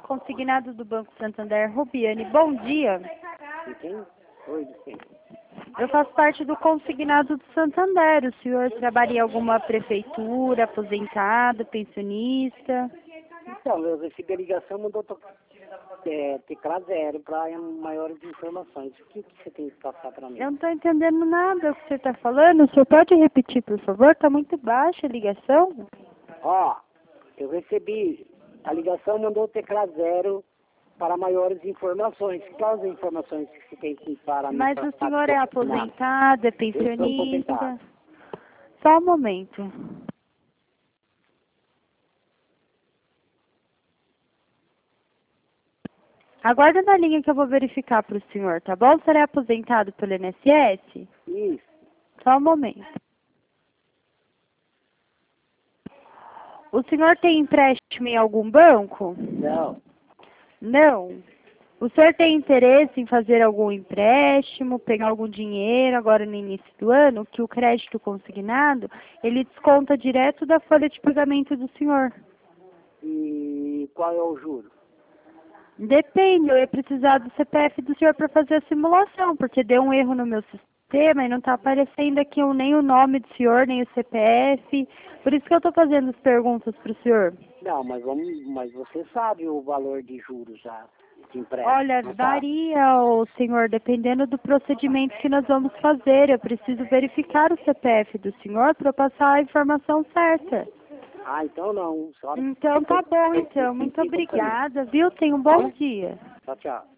Consignado do Banco Santander, Rubiane, bom dia. Quem? Oi, sim. Eu faço parte do Consignado do Santander. O senhor trabalha em alguma prefeitura, aposentado, pensionista? Então, eu recebi a ligação, mandou teclado 0 para maiores informações. O que você tem que passar para mim? Eu não estou entendendo nada do que você está falando. O senhor pode repetir, por favor? Está muito baixa a ligação. Ó, eu recebi a ligação, mandou teclado 0 para maiores informações. Quais informações que você tem que para mim? Mas o senhor é aposentado, é pensionista? Só um momento. Aguarda na linha que eu vou verificar para o senhor, tá bom? O senhor é aposentado pelo INSS? Isso. Só um momento. O senhor tem empréstimo em algum banco? Não. Não. O senhor tem interesse em fazer algum empréstimo, pegar algum dinheiro agora no início do ano, que o crédito consignado, ele desconta direto da folha de pagamento do senhor? E qual é o juro? Depende, eu ia precisar do CPF do senhor para fazer a simulação, porque deu um erro no meu sistema e não está aparecendo aqui nem o nome do senhor, nem o CPF. Por isso que eu estou fazendo as perguntas para o senhor. Não, mas você sabe o valor de juros já de empréstimo? Olha, varia, ô senhor, dependendo do procedimento que nós vamos fazer. Eu preciso verificar o CPF do senhor para passar a informação certa. Ah, então não. Então tá bom, então. Muito obrigada, viu? Tenha um bom dia. Tchau, tchau.